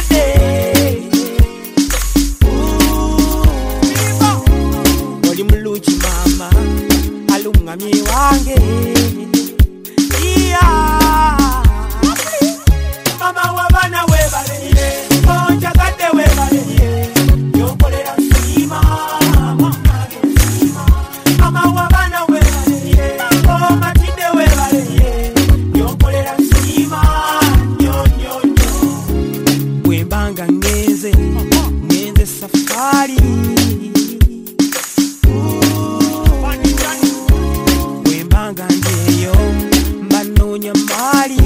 bakade oli mulungi mama alungamye wange mama wabana webale onjagadde webale yokolera sima mama wabana webale omatide webale yokolera sima nyonyonyo wembanga ngenze safari wembanga ngeyo mbanonya mali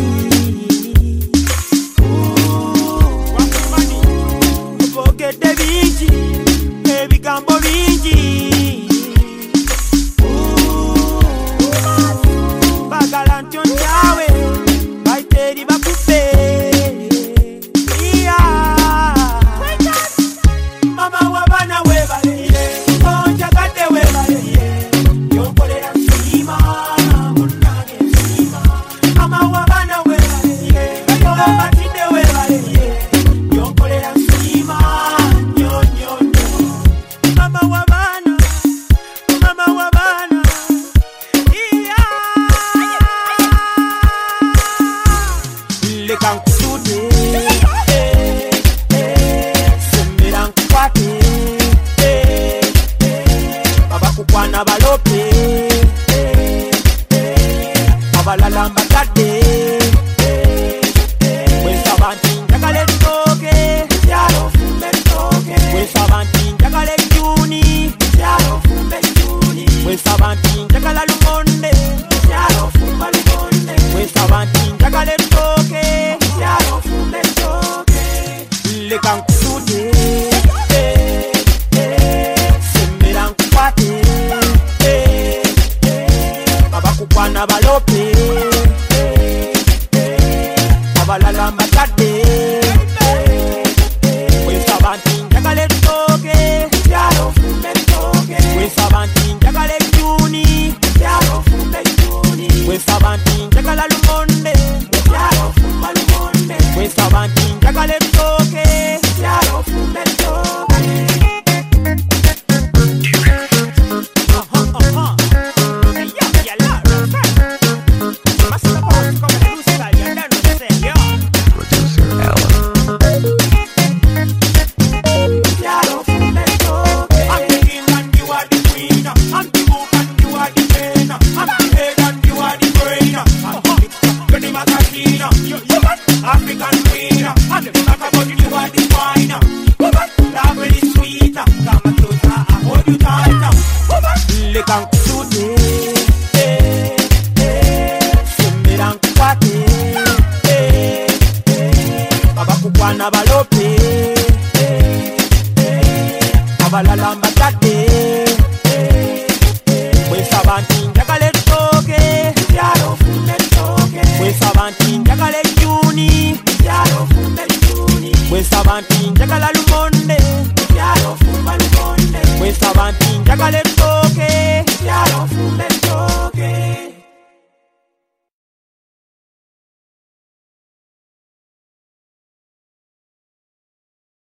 bogedde bingi ebigambo bingi bagala ntyo njawe baiteri bakupe mama wabana webale onjagadde webale yokolera sima munage sima mama wabana webale obatide webale yokolera sima nyonyonyo mama wabana leka nkusude sembera nkukwate abakukwana balope abalala mbakadde wesaba nti njagala ettooke wesaba nti njagala ejjuuni wesaba nti njagala lumonde wesaba nti njagala ettooke leka nkusude sembera nkukwate abakukwana balope abalala mbakadde wesaba nti njagala ettooke wesaba nti njagala ejjuuni wesaba nti njagala lumonde wesaba nti njagala ettooke African queen, and the back about you are the fine. Love really sweet, come closer, I hold you tight. Leka nkusude, sembera nkukwate, abakukwana balope, abalala mbakadde, wesaba nti njagala ettooke, wesaba nti njagala ejjuuni, wesaba nti njagala lumonde, wesaba nti njagala ettooke.